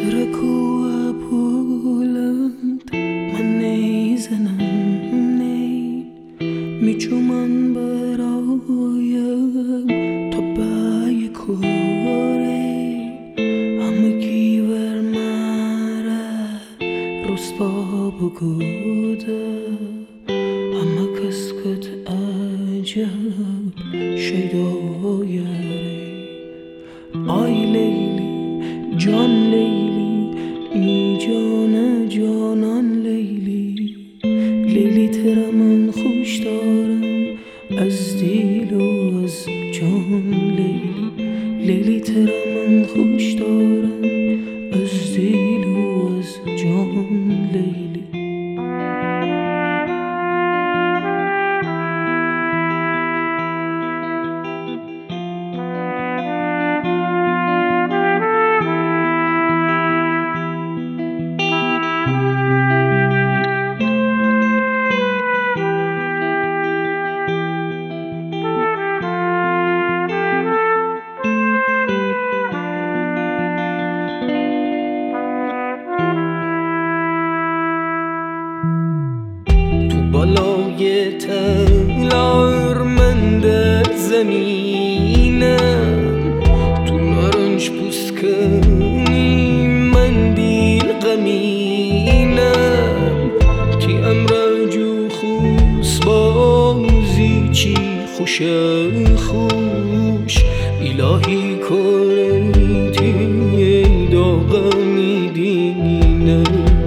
سر کوه بلند من نیزنم نی میچومن برایم تا بای کوره همه گیور مره رسوا بگوده همه کسکت عجب شیدایره آی لیلی جان لیلی می جان جانان لیلی لیلی ترا من خوش دارم از دیل و از جان لیلی لیلی ترا من خوش دارم از دیل و از جان لیلی بالای تلارمند زمینم تو نارنج پوست کنی من دیل غمینم تی امراجو خوس بازی چی خوش خوش الهی کلیتی داغمی دینم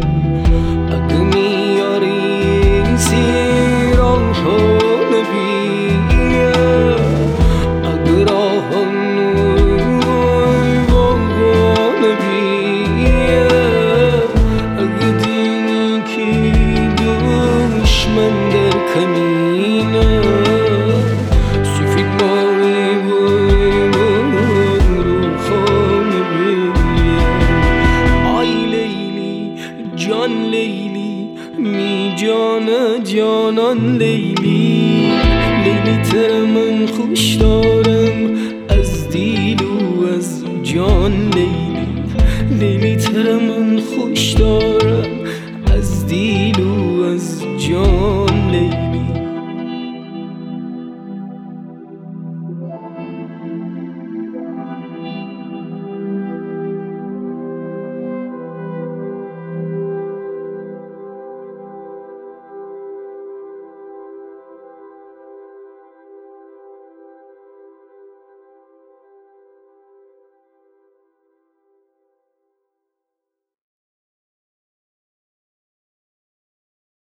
جانان لیلی لیلی ترا من خوش دارم از دیل و از جان لیلی لیلی ترا من خوش دارم از دیل و